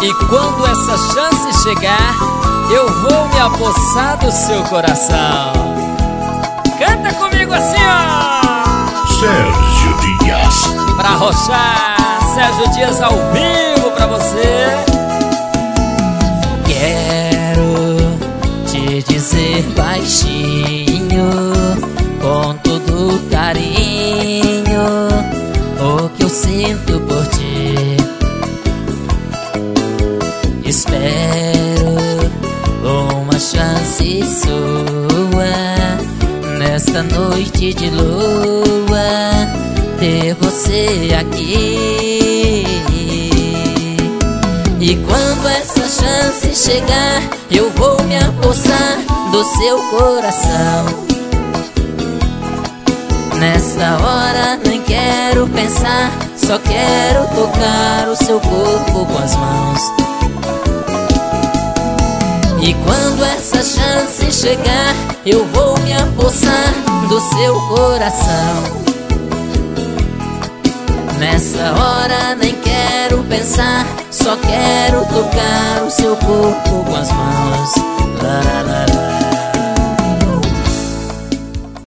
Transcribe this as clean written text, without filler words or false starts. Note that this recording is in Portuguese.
E quando essa chance chegar, eu vou me apossar do seu coração. Canta comigo assim, ó. Sérgio Dias. Pra arrochar, Sérgio Dias ao vivo pra você. Quero te dizer baixinho, com todo carinho, o que eu sinto por ti. Espero uma chance sua, nesta noite de lua, ter você aqui. E quando essa chance chegar, eu vou me apossar do seu coração. Nessa hora nem quero pensar, só quero tocar o seu corpo com as mãos. E quando essa chance chegar, eu vou me apossar do seu coração. Nessa hora nem quero pensar, só quero tocar o seu corpo